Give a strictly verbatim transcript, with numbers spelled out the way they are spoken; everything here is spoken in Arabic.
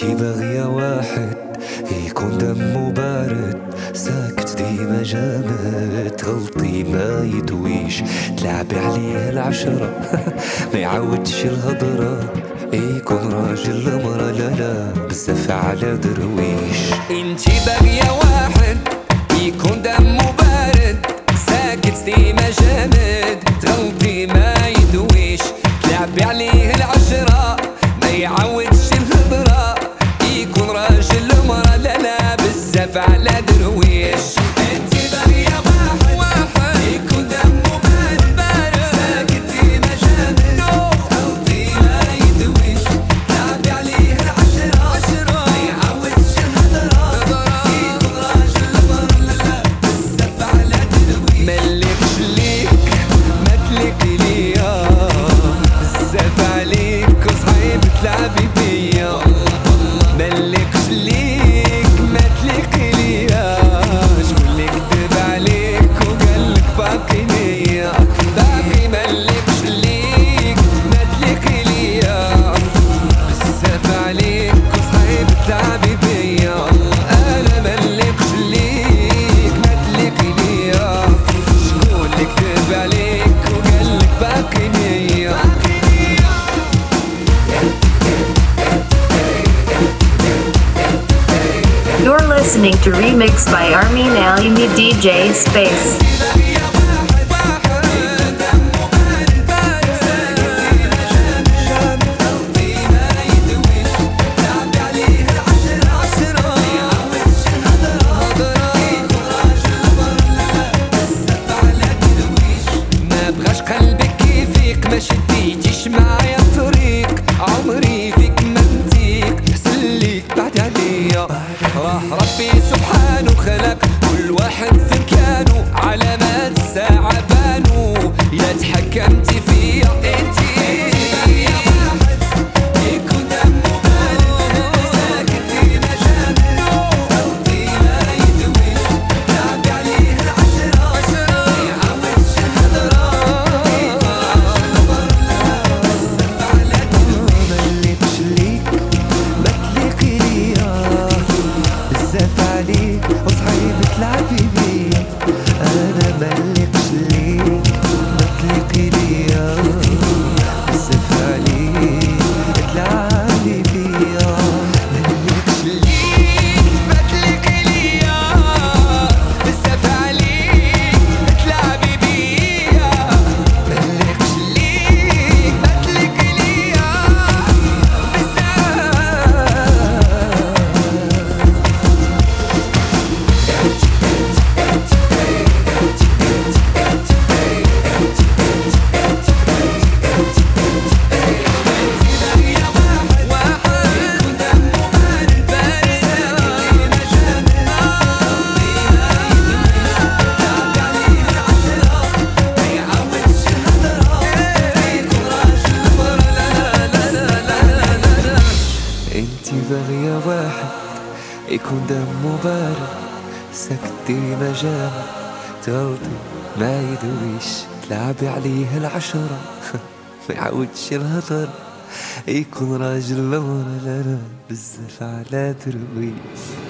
انتي باغية واحد يكون دمه بارد، ساكت ديما جامد، تغلطي ما يدويش، تلعبي عليه العشرة ما يعودش الهضرة، يكون راجل المرة لا لا بزاف على درويش. انتي باغية واحد يكون دمه بارد، ساكت ديما جامد، تغلطي ما يدويش، تلعبي عليه العشرة ما يعودش الهضرة، يكون راجل مرة لا لا بزاف على درويش. انتي باغية واحد واحد يكون دمه بارد بارد، ساكت ديما جامد، تغلطي ما يدويش، تلعبي عليه العشرة عشرة ما يعودش الهضرة، يكون راجل مرة لا لا بزاف على درويش. ملكش ليك ما تلقي ليا، بزاف عليك وصعيب تلعبي بيا، ملكش ليك ما تلقي ليا، شكون اللي كذب عليك وقالك باقي ليا، باقي ملكش ليك ما تلقي ليا، بزاف عليك وصعيب تلعبي بيا، انا ملكش ليك ما تلقي ليا، شكون اللي كذب عليك وقالك باقي ليا. You're listening to Remix by Armin Alimi D J Space. ما بغاش قلبك كيفيك، ما شديتيش معايا طريق، عمري فيك ما نتيك، حسن ليك بعد عليا، راه ربي سبحانه خلق كل واحد في مكانه، علامات الساعة بانوا يا تحكمتي فيا. انتي باغية واحد يكون دمه بارد، ساكت ديما جامد، تغلطي ما يدويش، تلعبي عليه العشرة عشرة ما يعودش الهضرة، يكون راجل مرة بزاف على درويش. ملكش ليك ما تليقي ليا، بزاف عليك وصعيب تلعبي بيا، انا ملكش ليك ما تليقي ليا، بزاف عليك تلعبي بيا، ملكش ليك ما تليقي ليا، بزاف عليك تلعبي بيا، ملكش ليك ما تليقي ليا، بزاف. انتي باغية واحد يكون دمه بارد، ساكت ديما جامد، تغلطي ما يدويش، تلعبي عليه العشرة ما يعودش الهضر، يكون راجل مرة لا لا بزاف على درويش.